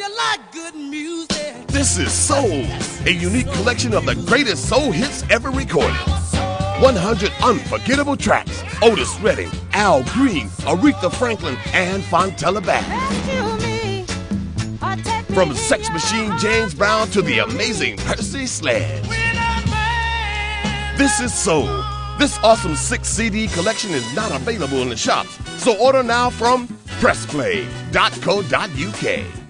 you like good music. This is Soul, a unique collection of the greatest soul hits ever recorded. 100 unforgettable tracks. Otis Redding, Al Green, Aretha Franklin, and Fontella Back. From Sex Machine James Brown to the amazing Percy Sledge. This is Soul. This awesome 6-CD collection is not available in the shops, so order now from PressPlay.co.uk.